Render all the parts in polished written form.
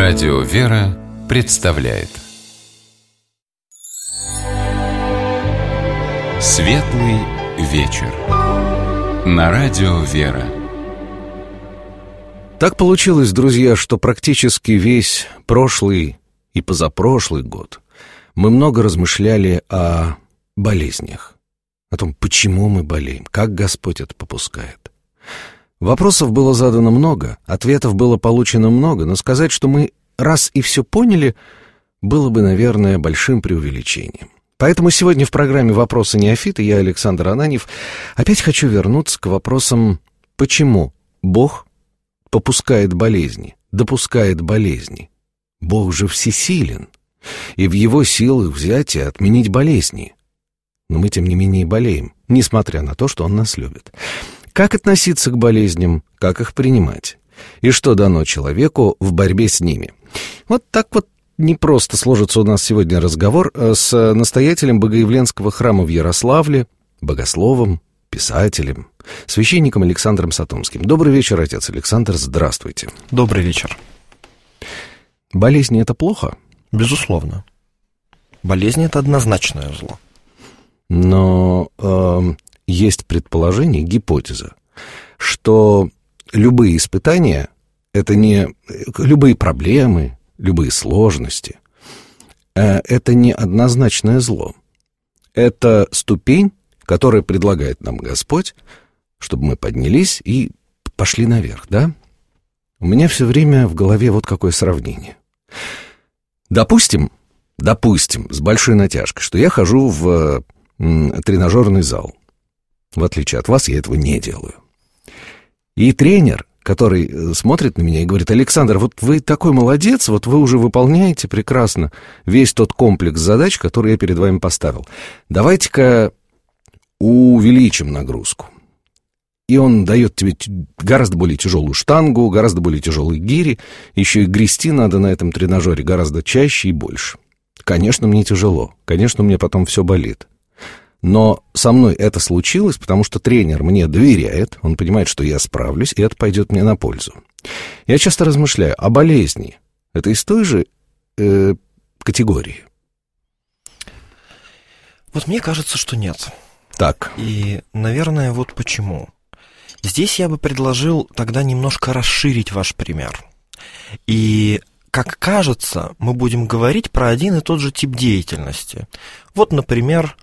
Радио «Вера» представляет Светлый вечер на Радио «Вера». Так получилось, друзья, что практически весь прошлый и позапрошлый год мы много размышляли о болезнях, о том, почему мы болеем, как Господь это попускает. Вопросов было задано много, ответов было получено много, но сказать, что мы раз и все поняли, было бы, наверное, большим преувеличением. Поэтому сегодня в программе «Вопросы неофита» я, Александр Ананьев, опять хочу вернуться к вопросам, почему Бог попускает болезни, допускает болезни. Бог же всесилен, и в Его силах взять и отменить болезни. Но мы, тем не менее, болеем, несмотря на то, что Он нас любит. Как относиться к болезням, как их принимать? И что дано человеку в борьбе с ними? Вот так вот непросто сложится у нас сегодня разговор с настоятелем Богоявленского храма в Ярославле, богословом, писателем, священником Александром Сатомским. Добрый вечер, отец Александр, здравствуйте. Добрый вечер. Болезни — это плохо? Безусловно. Болезнь — это однозначное зло. Но есть предположение, гипотеза, что любые испытания — это не любые проблемы, любые сложности, это не однозначное зло. Это ступень, которую предлагает нам Господь, чтобы мы поднялись и пошли наверх, да? У меня все время в голове вот какое сравнение. Допустим, с большой натяжкой, что я хожу в тренажерный зал. В отличие от вас, я этого не делаю. И тренер, который смотрит на меня и говорит: Александр, вот вы такой молодец, вот вы уже выполняете прекрасно весь тот комплекс задач, который я перед вами поставил. Давайте-ка увеличим нагрузку. И он дает тебе гораздо более тяжелую штангу, гораздо более тяжелые гири, еще и грести надо на этом тренажере гораздо чаще и больше. Конечно, мне тяжело, конечно, мне потом все болит. Но со мной это случилось, потому что тренер мне доверяет, он понимает, что я справлюсь, и это пойдет мне на пользу. Я часто размышляю, а болезни — это из той же категории? Вот мне кажется, что нет. Так. И, наверное, вот почему. Здесь я бы предложил тогда немножко расширить ваш пример. И, как кажется, мы будем говорить про один и тот же тип деятельности. Вот, например,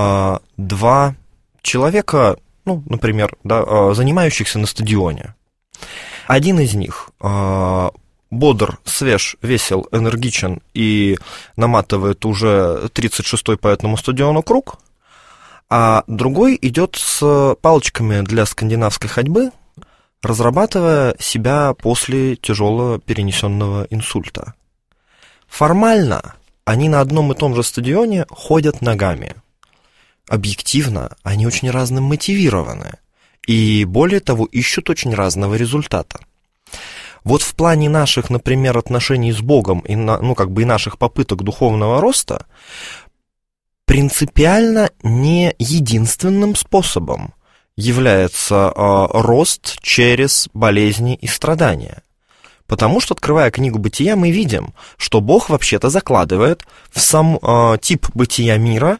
два человека, например, занимающихся на стадионе. Один из них бодр, свеж, весел, энергичен и наматывает уже 36-й по этому стадиону круг, а другой идет с палочками для скандинавской ходьбы, разрабатывая себя после тяжело перенесенного инсульта. Формально они на одном и том же стадионе ходят ногами. Объективно они очень разно мотивированы и, более того, ищут очень разного результата. Вот в плане наших, например, отношений с Богом и наших попыток духовного роста принципиально не единственным способом является рост через болезни и страдания. Потому что, открывая книгу Бытия, мы видим, что Бог вообще-то закладывает в сам тип бытия мира,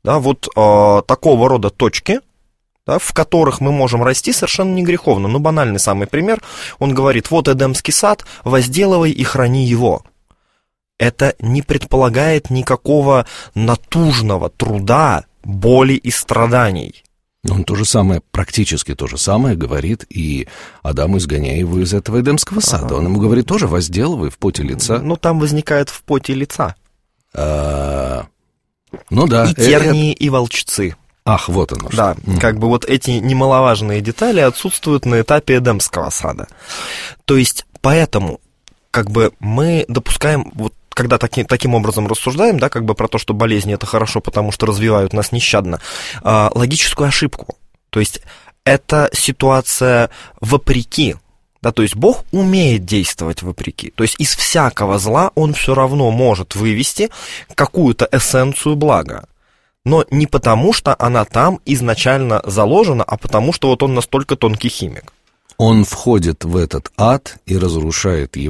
такого рода точки, в которых мы можем расти совершенно не греховно. Банальный самый пример. Он говорит: вот Эдемский сад, возделывай и храни его. Это не предполагает никакого натужного труда, боли и страданий. Он практически то же самое говорит и Адаму, изгоняя его из этого Эдемского сада. Он ему говорит тоже: возделывай в поте лица. Там возникает в поте лица. Да. И тернии, и волчцы. Ах, вот оно что. Да, эти немаловажные детали отсутствуют на этапе Эдемского сада. То есть, поэтому, мы допускаем, когда таким образом рассуждаем, про то, что болезни — это хорошо, потому что развивают нас нещадно, логическую ошибку. То есть, это ситуация вопреки. То есть, Бог умеет действовать вопреки. То есть, из всякого зла Он все равно может вывести какую-то эссенцию блага. Но не потому, что она там изначально заложена, а потому, что Он настолько тонкий химик. Он входит в этот ад и разрушает его,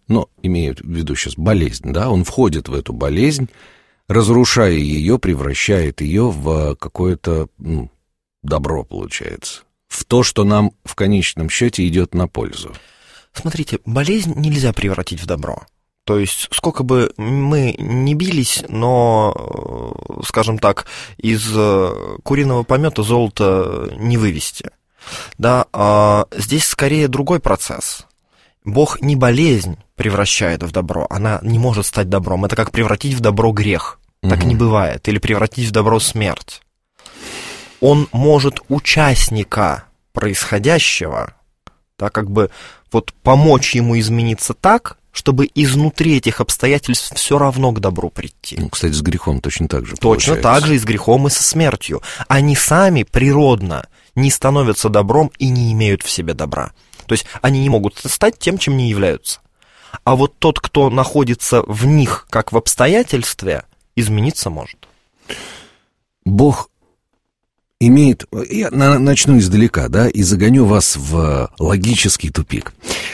но имею в виду сейчас болезнь, да, он входит в эту болезнь, разрушая ее, превращает ее в какое-то добро, получается, в то, что нам в конечном счете идет на пользу. Смотрите, болезнь нельзя превратить в добро. То есть, сколько бы мы ни бились, но, скажем так, из куриного помета золото не вывести. Да, здесь скорее другой процесс. Бог не болезнь превращает в добро, она не может стать добром. Это как превратить в добро грех. Так не бывает. Или превратить в добро смерть. Он может участника происходящего, да, как бы вот помочь ему измениться так, чтобы изнутри этих обстоятельств все равно к добру прийти. Ну, кстати, с грехом точно так же Точно получается. так же и с грехом, и со смертью. Они сами природно не становятся добром и не имеют в себе добра. То есть они не могут стать тем, чем не являются. А вот тот, кто находится в них, как в обстоятельстве, измениться может. Бог имеет... Я начну издалека, да, и загоню вас в логический тупик.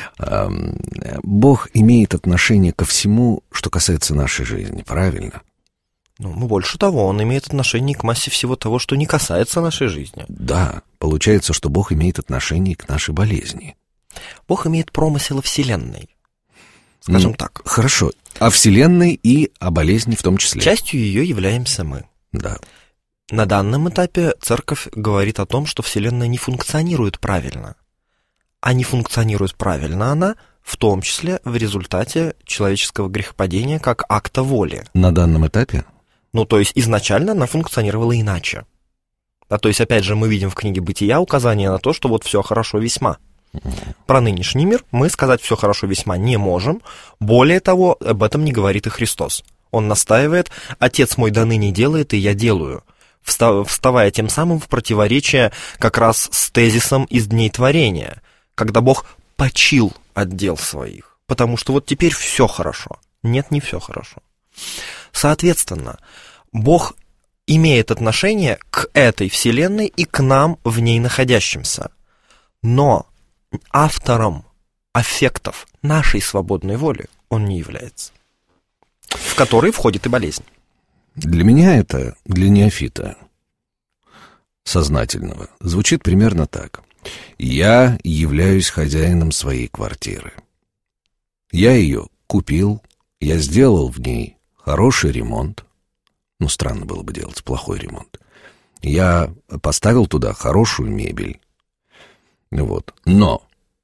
Бог имеет отношение ко всему, что касается нашей жизни, правильно? Ну, больше того, он имеет отношение к массе всего того, что не касается нашей жизни. Да, получается, что Бог имеет отношение к нашей болезни. Бог имеет промысел о Вселенной, скажем так. Хорошо, о Вселенной и о болезни в том числе. Частью ее являемся мы. Да. На данном этапе Церковь говорит о том, что Вселенная не функционирует правильно. А не функционирует правильно она, в том числе в результате человеческого грехопадения как акта воли. На данном этапе? Ну, то есть изначально она функционировала иначе. Да, то есть, опять же, мы видим в книге «Бытия» указание на то, что вот все хорошо весьма. Про нынешний мир мы сказать все хорошо весьма не можем. Более того, об этом не говорит и Христос. Он настаивает: «Отец мой до ныне делает, и я делаю», вставая тем самым в противоречие как раз с тезисом из дней творения, когда Бог почил от дел своих, потому что вот теперь все хорошо. Нет, не все хорошо. Соответственно, Бог имеет отношение к этой вселенной и к нам в ней находящимся. Но автором аффектов нашей свободной воли он не является, в который входит и болезнь. Для меня это, для неофита сознательного, звучит примерно так. Я являюсь хозяином своей квартиры. Я ее купил, я сделал в ней хороший ремонт. Ну, странно было бы делать плохой ремонт. Я поставил туда хорошую мебель. Вот. Но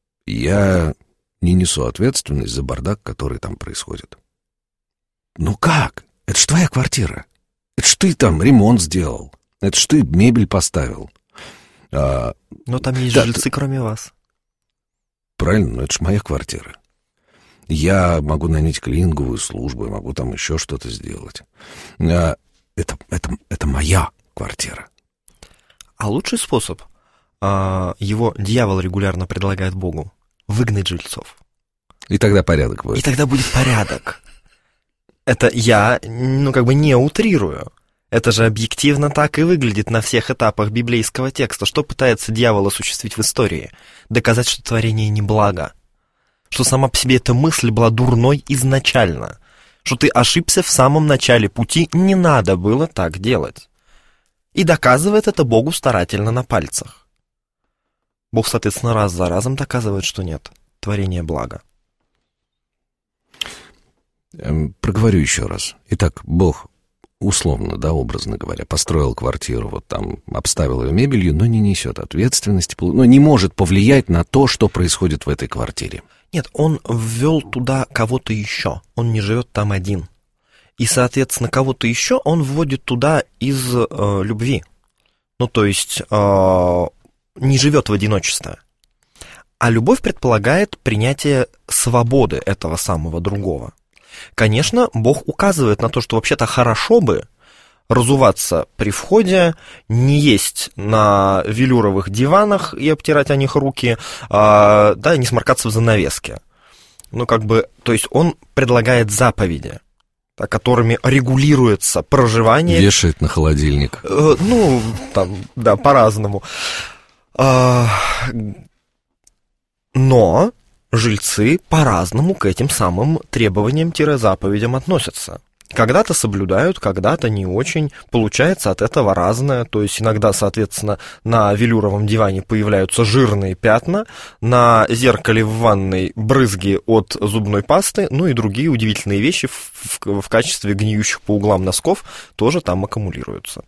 я не несу ответственность за бардак, который там происходит. Ну как? Это ж твоя квартира. Это ж ты там ремонт сделал. Это ж ты мебель поставил. Но там есть жильцы, кроме вас. Правильно, но это ж моя квартира. Я могу нанять клининговую службу, я могу там еще что-то сделать. Это моя квартира. А лучший способ, его дьявол регулярно предлагает Богу, выгнать жильцов. И тогда порядок будет. И тогда будет порядок. Это я, не утрирую. Это же объективно так и выглядит на всех этапах библейского текста. Что пытается дьявол осуществить в истории? Доказать, что творение не благо. Что сама по себе эта мысль была дурной изначально. Что ты ошибся в самом начале пути, не надо было так делать. И доказывает это Богу старательно на пальцах. Бог, соответственно, раз за разом доказывает, что нет. Творение благо. Проговорю еще раз. Итак, Бог, условно, да, образно говоря, построил квартиру, вот там обставил ее мебелью, но не несет ответственности, но не может повлиять на то, что происходит в этой квартире. Нет, он ввел туда кого-то еще. Он не живет там один. И, соответственно, кого-то еще он вводит туда из любви. Ну, то есть не живет в одиночестве. А любовь предполагает принятие свободы этого самого другого. Конечно, Бог указывает на то, что вообще-то хорошо бы разуваться при входе, не есть на велюровых диванах и обтирать о них руки, да, не сморкаться в занавеске. То есть он предлагает заповеди, да, которыми регулируется проживание. Вешает на холодильник. По-разному. Но жильцы по-разному к этим самым требованиям-заповедям относятся. Когда-то соблюдают, когда-то не очень. Получается от этого разное. То есть иногда, соответственно, на велюровом диване появляются жирные пятна, на зеркале в ванной брызги от зубной пасты, ну и другие удивительные вещи в качестве гниющих по углам носков тоже там аккумулируются.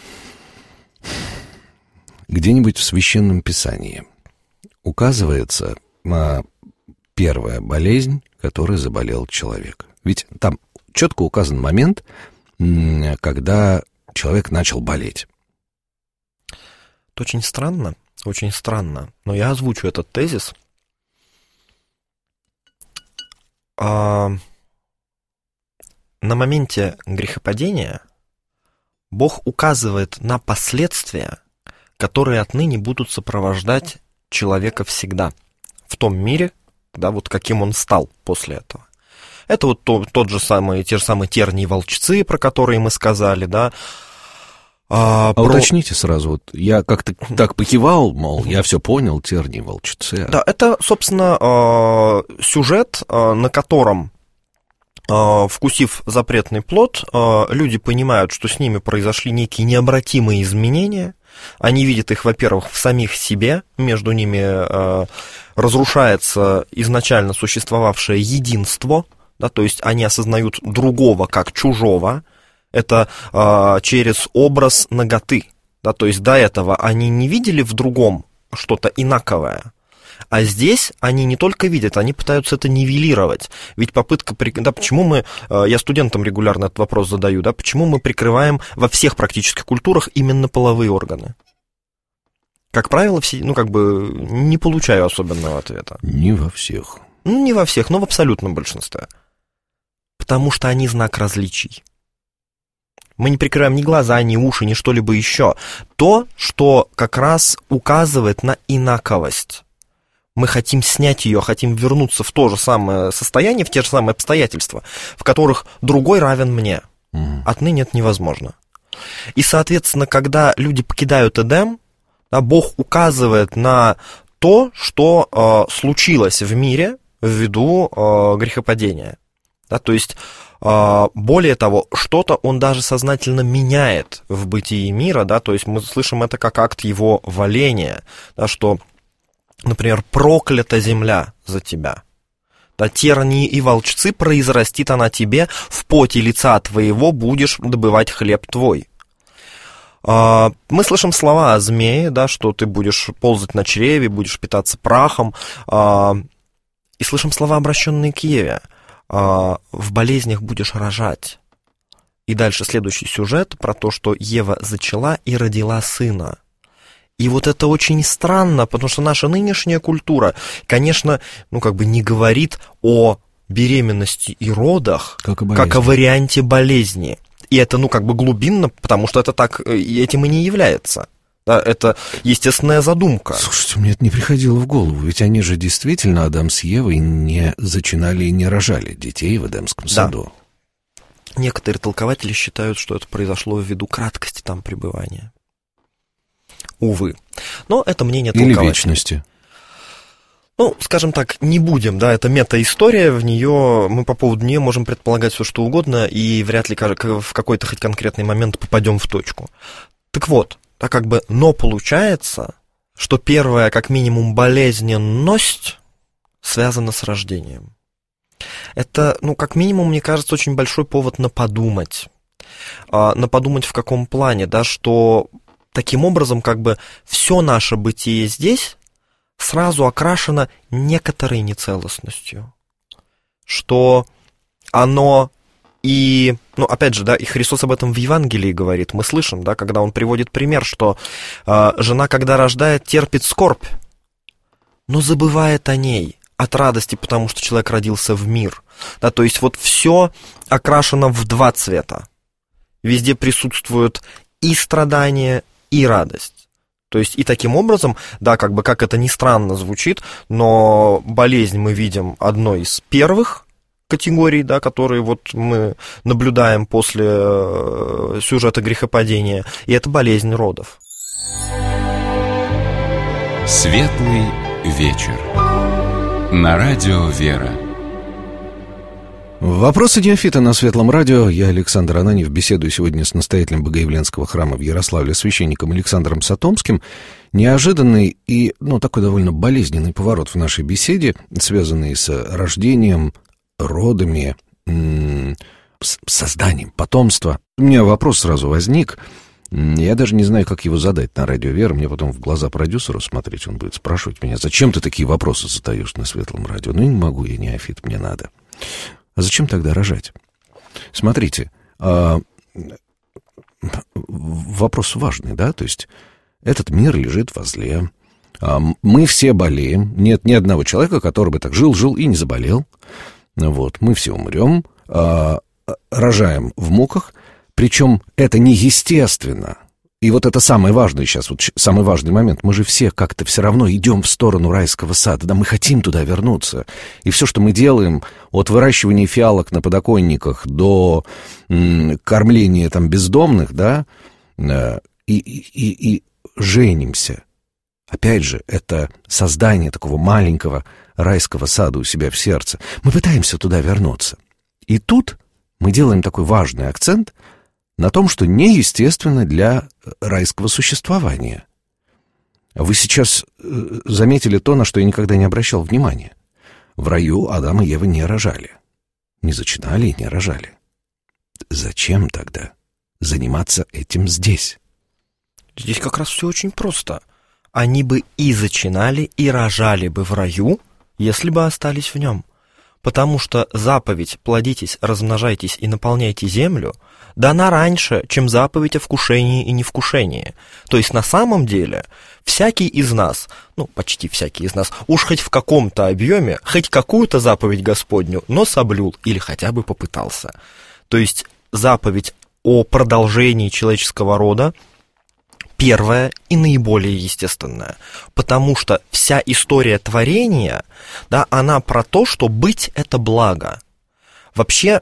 Где-нибудь в Священном Писании указывается на первая болезнь, которой заболел человек. Ведь там четко указан момент, когда человек начал болеть. Это очень странно, но я озвучу этот тезис. На моменте грехопадения Бог указывает на последствия, которые отныне будут сопровождать человека всегда в том мире, да, вот каким он стал после этого. Это вот те же самые тернии и волчцы, про которые мы сказали, да. Уточните сразу, вот я как-то так покивал, мол, я все понял, тернии, волчцы. Да, это, собственно, сюжет, на котором, вкусив запретный плод, люди понимают, что с ними произошли некие необратимые изменения. Они видят их, во-первых, в самих себе, между ними разрушается изначально существовавшее единство, да, то есть они осознают другого как чужого, это через образ наготы, да, то есть до этого они не видели в другом что-то инаковое, а здесь они не только видят, они пытаются это нивелировать, ведь попытка, да, почему я студентам регулярно этот вопрос задаю, да, почему мы прикрываем во всех практических культурах именно половые органы? Как правило, не получаю особенного ответа. Не во всех. Не во всех, но в абсолютном большинстве. Потому что они знак различий. Мы не прикрываем ни глаза, ни уши, ни что-либо еще. То, что как раз указывает на инаковость. Мы хотим снять ее, хотим вернуться в то же самое состояние, в те же самые обстоятельства, в которых другой равен мне. Отныне это невозможно. И, соответственно, когда люди покидают Эдем, да, Бог указывает на то, что случилось в мире ввиду грехопадения. Да, то есть, более того, что-то он даже сознательно меняет в бытии мира, да, то есть мы слышим это как акт его воления, да, что, например, проклята земля за тебя. Да, тернии и волчцы произрастит она тебе, в поте лица твоего будешь добывать хлеб твой. Мы слышим слова о змее, да, что ты будешь ползать на чреве, будешь питаться прахом, и слышим слова, обращенные к Еве. В болезнях будешь рожать. И дальше следующий сюжет про то, что Ева зачала и родила сына. И вот это очень странно, потому что наша нынешняя культура, конечно, не говорит о беременности и родах, как о варианте болезни. И это, глубинно, потому что это так, этим и не является. Да, это естественная задумка. Слушайте, мне это не приходило в голову, ведь они же действительно, Адам с Евой, не зачинали и не рожали детей в Эдемском саду. Некоторые толкователи считают, что это произошло ввиду краткости там пребывания. Увы. Но это мнение толкователей. Или вечности. Скажем так, не будем, да, это мета-история, мы по поводу нее можем предполагать все, что угодно, и вряд ли в какой-то хоть конкретный момент попадем в точку. Так вот, но получается, что первая, как минимум, болезненность связана с рождением. Это, как минимум, мне кажется, очень большой повод наподумать. Наподумать в каком плане, да, что таким образом, все наше бытие здесь сразу окрашено некоторой нецелостностью. Что оно и, опять же, да, и Христос об этом в Евангелии говорит. Мы слышим, да, когда он приводит пример, что жена, когда рождает, терпит скорбь, но забывает о ней от радости, потому что человек родился в мир. Да, то есть вот все окрашено в два цвета. Везде присутствуют и страдания, и радость. То есть и таким образом, да, как это ни странно звучит, но болезнь мы видим одной из первых категорий, да, которые вот мы наблюдаем после сюжета грехопадения, и это болезнь родов. Светлый вечер. на радио «Вера». Вопросы неофита на Светлом радио. Я, Александр Ананьев, беседую сегодня с настоятелем Богоявленского храма в Ярославле, священником Александром Сатомским. Неожиданный и, такой довольно болезненный поворот в нашей беседе, связанный с рождением, родами, с созданием потомства. У меня вопрос сразу возник. Я даже не знаю, как его задать на радио «Вера». Мне потом в глаза продюсеру смотреть, он будет спрашивать меня: зачем ты такие вопросы задаешь на Светлом радио? Не могу, я неофит, мне надо. А зачем тогда рожать? Смотрите, вопрос важный, да? То есть этот мир лежит возле. Мы все болеем. Нет ни одного человека, который бы так жил и не заболел. Вот, мы все умрем, рожаем в муках. Причем это неестественно. И вот это самое важное сейчас, самый важный момент. Мы же все как-то все равно идем в сторону райского сада, да, мы хотим туда вернуться. И все, что мы делаем, от выращивания фиалок на подоконниках до кормления там бездомных, да, и женимся. Опять же, это создание такого маленького райского сада у себя в сердце. Мы пытаемся туда вернуться. И тут мы делаем такой важный акцент на том, что неестественно для райского существования. Вы сейчас заметили то, на что я никогда не обращал внимания. В раю Адам и Ева не рожали. Не зачинали и не рожали. Зачем тогда заниматься этим здесь? Здесь как раз все очень просто. Они бы и зачинали, и рожали бы в раю, если бы остались в нем. Потому что заповедь «плодитесь, размножайтесь и наполняйте землю» дана раньше, чем заповедь о вкушении и невкушении. То есть на самом деле всякий из нас, почти всякий из нас, уж хоть в каком-то объеме, хоть какую-то заповедь Господню, но соблюл или хотя бы попытался. То есть заповедь о продолжении человеческого рода первая и наиболее естественная, потому что вся история творения, да, она про то, что быть — это благо. Вообще,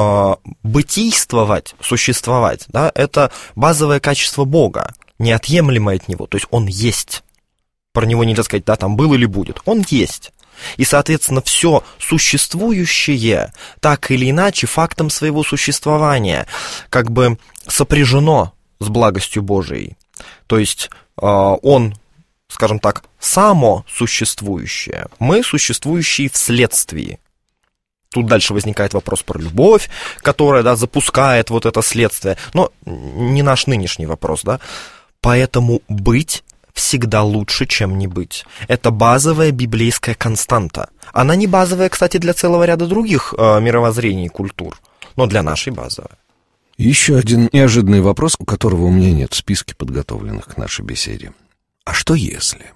бытийствовать, существовать, да, это базовое качество Бога, неотъемлемое от Него, то есть Он есть. Про Него нельзя сказать, да, там был или будет, Он есть. И, соответственно, все существующее, так или иначе, фактом своего существования, как бы сопряжено с благостью Божией. То есть он, скажем так, само существующее, мы существующие вследствие. Тут дальше возникает вопрос про любовь, которая, да, запускает вот это следствие, но не наш нынешний вопрос, да. Поэтому быть всегда лучше, чем не быть. Это базовая библейская константа. Она не базовая, кстати, для целого ряда других мировоззрений и культур, но для нашей базовая. Еще один неожиданный вопрос, у которого у меня нет в списке подготовленных к нашей беседе. А что если?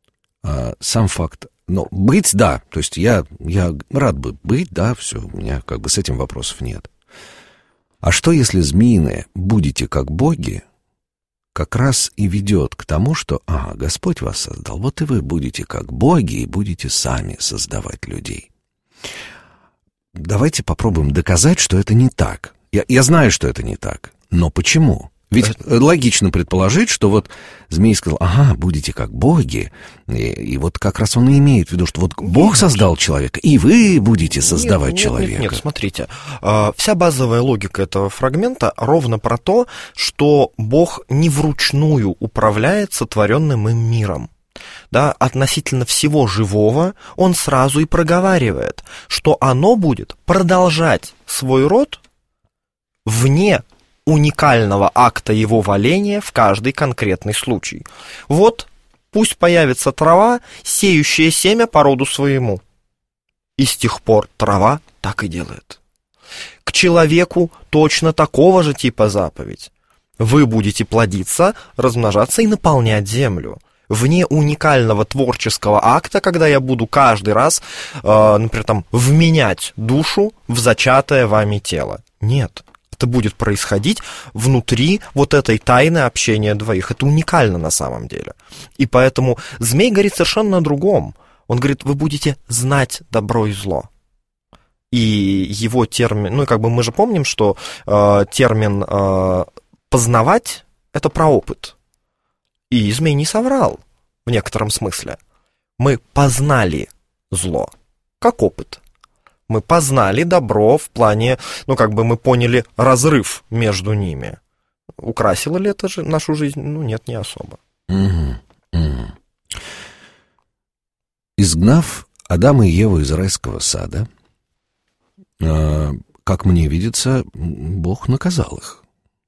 Сам факт. Быть, да, то есть я рад бы быть, да, все, у меня как бы с этим вопросов нет. А что если змеиное «будете как боги» как раз и ведет к тому, что, Господь вас создал, вот и вы будете как боги и будете сами создавать людей. Давайте попробуем доказать, что это не так. Я знаю, что это не так, но почему? Ведь логично предположить, что вот змей сказал, будете как боги, и вот как раз он и имеет в виду, что вот Бог создал человека, и вы будете создавать человека. Нет, смотрите, вся базовая логика этого фрагмента ровно про то, что Бог не вручную управляет сотворенным им миром. Да, относительно всего живого он сразу и проговаривает, что оно будет продолжать свой род вне уникального акта его валения в каждый конкретный случай. Вот пусть появится трава, сеющая семя по роду своему. И с тех пор трава так и делает. К человеку точно такого же типа заповедь. Вы будете плодиться, размножаться и наполнять землю. Вне уникального творческого акта, когда я буду каждый раз, например, вменять душу в зачатое вами тело. Нет. Это будет происходить внутри вот этой тайны общения двоих. Это уникально на самом деле. И поэтому змей говорит совершенно о другом. Он говорит, вы будете знать добро и зло. И его термин, мы же помним, что термин познавать — это про опыт. И змей не соврал в некотором смысле. Мы познали зло. как опыт. Мы познали добро в плане, мы поняли разрыв между ними. Украсило ли это же нашу жизнь? Нет, не особо. Изгнав Адама и Еву из райского сада, как мне видится, Бог наказал их.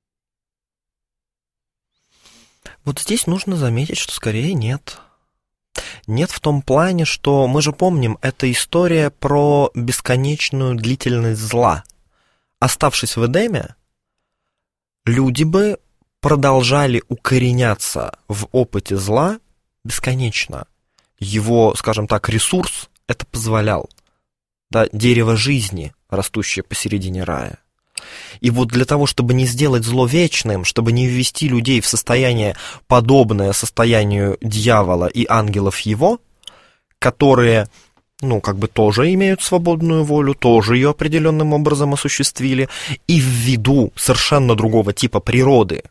Вот здесь нужно заметить, что скорее нет. Нет в том плане, что мы же помним, это история про бесконечную длительность зла. Оставшись в Эдеме, люди бы продолжали укореняться в опыте зла бесконечно. Его, скажем так, ресурс это позволял. Да, дерево жизни, растущее посередине рая. И вот для того, чтобы не сделать зло вечным, чтобы не ввести людей в состояние, подобное состоянию дьявола и ангелов его, которые, тоже имеют свободную волю, тоже ее определенным образом осуществили, и ввиду совершенно другого типа природы,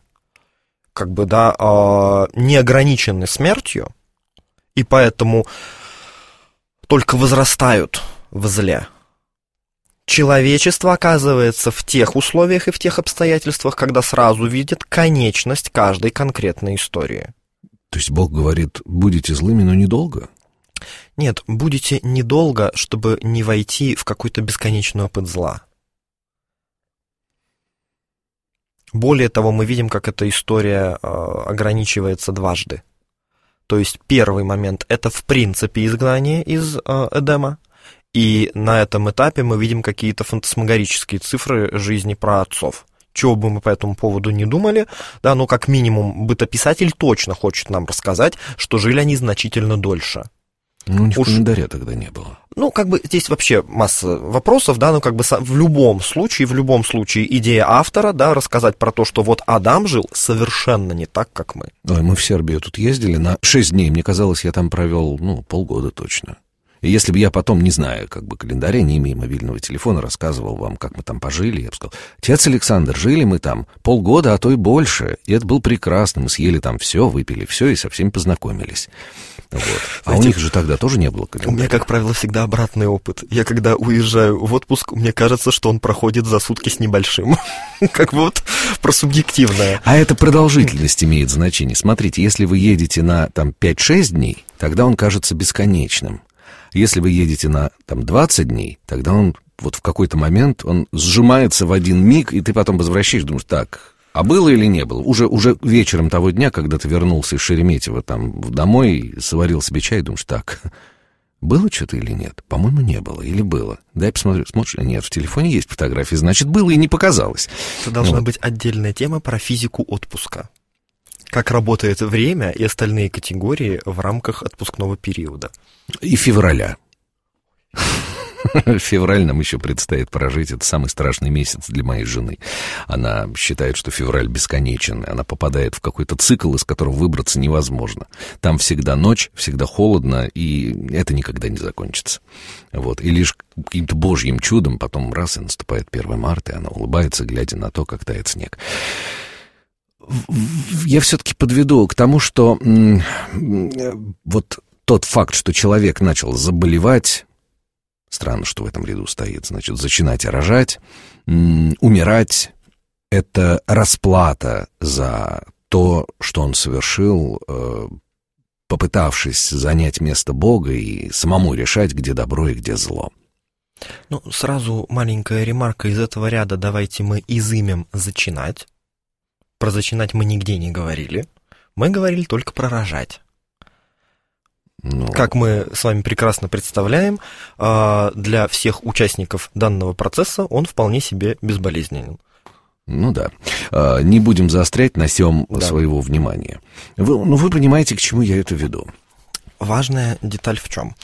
не ограничены смертью, и поэтому только возрастают в зле. Человечество оказывается в тех условиях и в тех обстоятельствах, когда сразу видит конечность каждой конкретной истории. То есть Бог говорит, будете злыми, но недолго? Нет, будете недолго, чтобы не войти в какой-то бесконечный опыт зла. Более того, мы видим, как эта история ограничивается дважды. То есть первый момент – это в принципе изгнание из Эдема. И на этом этапе мы видим какие-то фантасмагорические цифры жизни праотцов. Чего бы мы по этому поводу не думали, да, как минимум бытописатель точно хочет нам рассказать, что жили они значительно дольше. У них календаря тогда не было. Здесь вообще масса вопросов, да, в любом случае идея автора, да, рассказать про то, что вот Адам жил совершенно не так, как мы. Мы в Сербию тут ездили на 6 дней, мне казалось, я там провел, полгода точно. И если бы я потом, не зная календаря, не имея мобильного телефона, рассказывал вам, как мы там пожили, я бы сказал, отец Александр, жили мы там полгода, а то и больше, и это было прекрасно, мы съели там все, выпили все и со всеми познакомились. Вот. А у них же тогда тоже не было календаря. У меня, как правило, всегда обратный опыт. Я когда уезжаю в отпуск, мне кажется, что он проходит за сутки с небольшим. Про субъективное. А эта продолжительность имеет значение. Смотрите, если вы едете на 5-6 дней, тогда он кажется бесконечным. Если вы едете на 20 дней, тогда он в какой-то момент он сжимается в один миг, и ты потом возвращаешься, думаешь, так, а было или не было? Уже вечером того дня, когда ты вернулся из Шереметьево домой, сварил себе чай, думаешь, так, было что-то или нет? По-моему, не было. Или было? Дай посмотрю. Смотришь, нет, в телефоне есть фотографии, значит, было и не показалось. Это должна быть отдельная тема про физику отпуска. Как работает время и остальные категории в рамках отпускного периода. И февраля. Февраль нам еще предстоит прожить. Это самый страшный месяц для моей жены. Она считает, что февраль бесконечен. Она попадает в какой-то цикл, из которого выбраться невозможно. Там всегда ночь, всегда холодно, и это никогда не закончится. И лишь каким-то божьим чудом потом раз, и наступает 1 марта, и она улыбается, глядя на то, как тает снег. Я все-таки подведу к тому, что тот факт, что человек начал заболевать, странно, что в этом ряду стоит, значит, начинать рожать, умирать, это расплата за то, что он совершил, попытавшись занять место Бога и самому решать, где добро и где зло. Сразу маленькая ремарка из этого ряда, давайте мы изымем «зачинать». Про зачинать мы нигде не говорили. Мы говорили только про рожать. Как мы с вами прекрасно представляем, для всех участников данного процесса он вполне себе безболезненен. Да. Не будем заострять на сём своего внимания. Вы понимаете, к чему я это веду. Важная деталь в чем?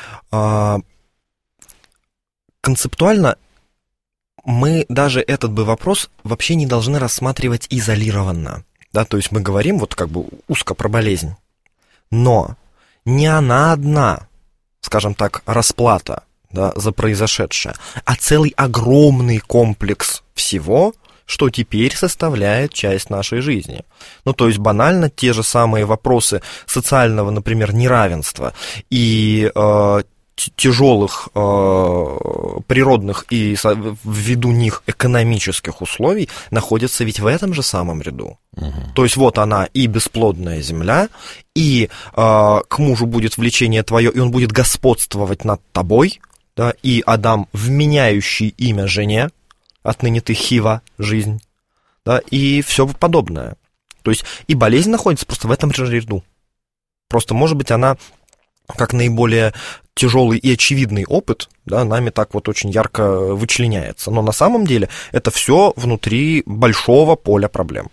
Концептуально мы даже этот вопрос вообще не должны рассматривать изолированно. Да? То есть мы говорим узко про болезнь. Но не она одна, скажем так, расплата, да, за произошедшее, а целый огромный комплекс всего, что теперь составляет часть нашей жизни. То есть банально те же самые вопросы социального, например, неравенства и тяжелых природных и ввиду них экономических условий находится ведь в этом же самом ряду. То есть вот она и бесплодная земля, и к мужу будет влечение твое, и он будет господствовать над тобой, да, и Адам, вменяющий имя жене, отныне ты Хива, жизнь, да, и все подобное. То есть и болезнь находится просто в этом же ряду. Просто, может быть, она как наиболее тяжелый и очевидный опыт, да, нами так вот очень ярко вычленяется. Но на самом деле это все внутри большого поля проблем.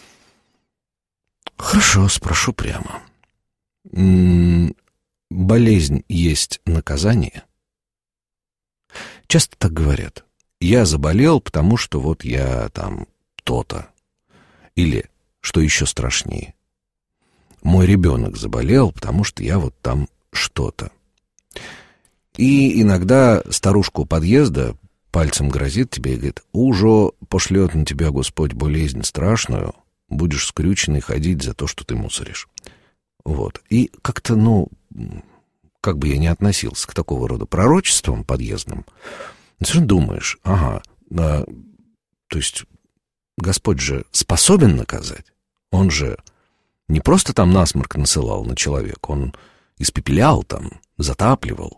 Хорошо, спрошу прямо. Болезнь есть наказание? Часто так говорят. Я заболел, потому что вот я там то-то. Или, что еще страшнее, мой ребенок заболел, потому что я вот там что-то. И иногда старушка у подъезда пальцем грозит тебе и говорит: «Уже пошлет на тебя Господь болезнь страшную, будешь скрюченный ходить за то, что ты мусоришь». Вот. И как-то, как бы я ни относился к такого рода пророчествам подъездным, все равно думаешь, то есть Господь же способен наказать. Он же не просто там насморк насылал на человека, он испепелял там, затапливал.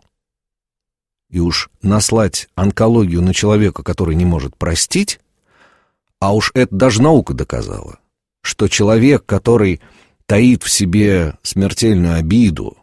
И уж наслать онкологию на человека, который не может простить, а уж это даже наука доказала, что человек, который таит в себе смертельную обиду,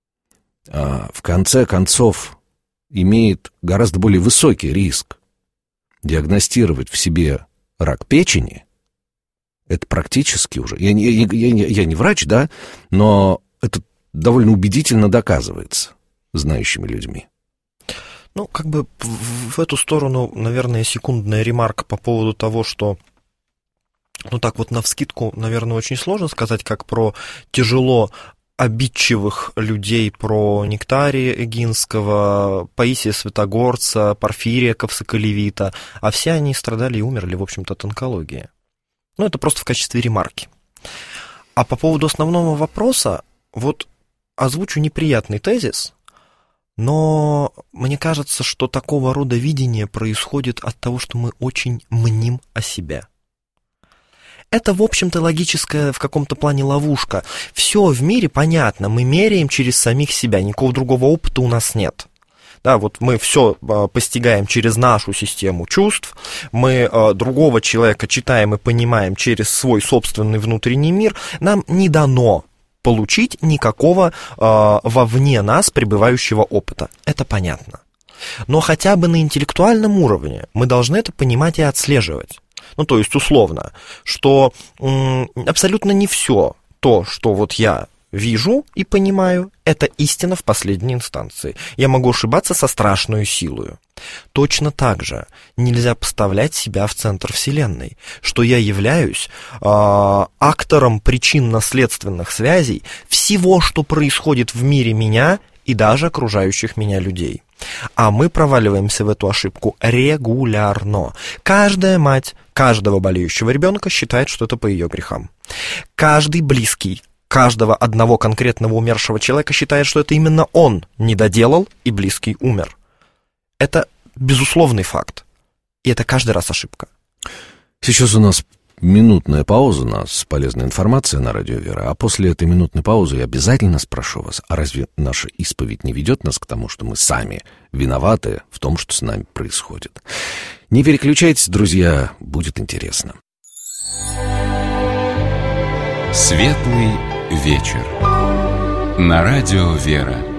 в конце концов имеет гораздо более высокий риск диагностировать в себе рак печени. Это практически уже... Я не врач, да, но это довольно убедительно доказывается знающими людьми. Как бы в эту сторону, наверное, секундная ремарка по поводу того, что, так вот навскидку, наверное, очень сложно сказать, как про тяжело обидчивых людей, про Нектария Эгинского, Паисия Святогорца, Порфирия Ковсоколевита, а все они страдали и умерли, в общем-то, от онкологии. Это просто в качестве ремарки. А по поводу основного вопроса, вот озвучу неприятный тезис, но мне кажется, что такого рода видение происходит от того, что мы очень мним о себе. Это, в общем-то, логическая в каком-то плане ловушка. Все в мире понятно, мы меряем через самих себя, никакого другого опыта у нас нет. Да, вот мы все постигаем через нашу систему чувств, мы другого человека читаем и понимаем через свой собственный внутренний мир, нам не дано получить никакого вовне нас пребывающего опыта. Это понятно. Но хотя бы на интеллектуальном уровне мы должны это понимать и отслеживать. То есть, условно, что абсолютно не все то, что вот я вижу и понимаю, это истина в последней инстанции. Я могу ошибаться со страшной силой. Точно так же нельзя поставлять себя в центр Вселенной, что я являюсь актором причинно-следственных связей всего, что происходит в мире меня и даже окружающих меня людей. А мы проваливаемся в эту ошибку регулярно. Каждая мать каждого болеющего ребенка считает, что это по ее грехам. Каждый близкий каждого одного конкретного умершего человека считает, что это именно он не доделал, и близкий умер. Это безусловный факт. И это каждый раз ошибка. Сейчас у нас минутная пауза, у нас полезная информация на радио Вера, а после этой минутной паузы я обязательно спрошу вас, а разве наша исповедь не ведет нас к тому, что мы сами виноваты в том, что с нами происходит? Не переключайтесь, друзья, будет интересно. Светлый вечер. На радио Вера.